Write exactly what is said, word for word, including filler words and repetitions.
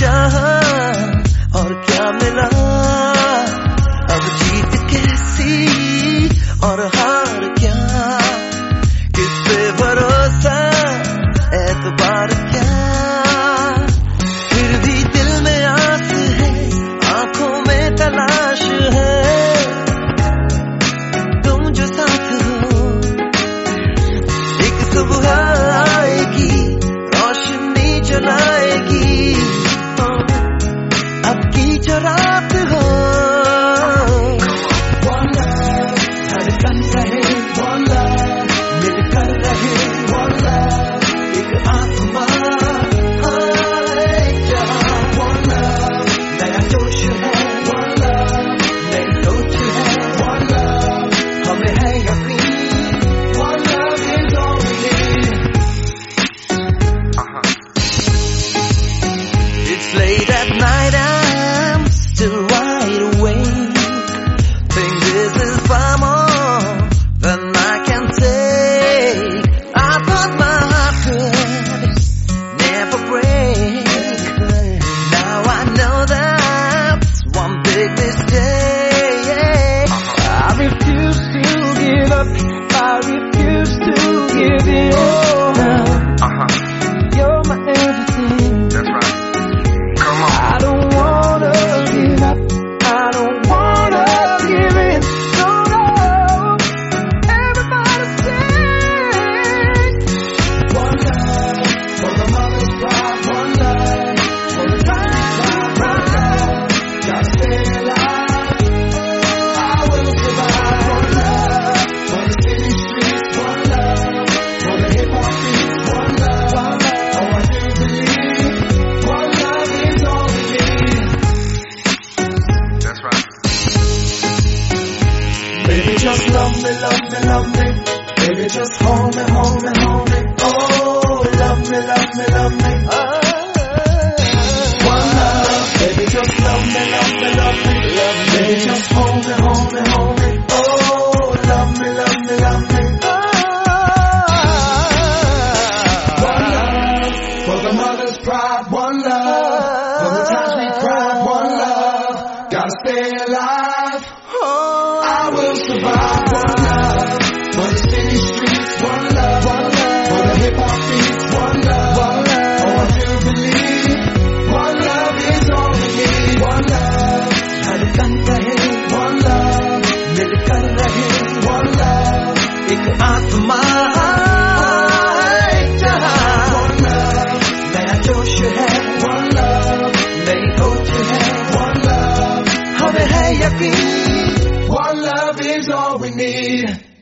जहां और क्या मिला, अब जीत कैसी और हार क्या, किस पे भरोसा एतबार क्या, फिर भी दिल में आस है, आंखों में तलाश है, तुम जो साथ हो। एक सुबह आएगी, रोशनी जलाएगी, अब की जो रात हो। One love, धड़कन रहे, one love, मिलकर रहे, one love, एक आसमां, एक जहां, one love, नया जोश है, one love, नई सोच है, one love, हमें है यकीन, one love is all we need. It's late at night, I'm still wide awake. Think this is far more than I can take. I thought my heart could never break. Now I know that's one big mistake. I refuse to give up. I refuse to give in. Uh-huh. You're my everything. That's right. Come on. I don't wanna give up. I don't wanna give in. No, no. Everybody sing. One love for the mother's pride. One love for the country's pride. One love, gotta stay alive. I will survive. One love for the city streets. One love for the hip hop beats. One love, one love. Oh, I do believe one love is all we need. That's right. Baby, just love me, love me, love me. Baby, just hold me, hold me, hold me. Oh, love me, love me, love me. One love. Baby, just love me, love me, love me. Baby, just hold me, hold me, hold me. Oh, love me, love me, love me. One love for the mother's pride. One love for the times we cried. One love, gotta stay alive. I will survive. One love for the city streets. One love, one love for the hip hop beats. One love, one love. Oh, I do believe one love is all we need. One love, धड़कन रहे. One love, मिलकर रहे. One love, एक आसमां, एक जहां. One love, नया जोश है. One love, नई सोच है. One love, हमें है यकीन. One love is all we need.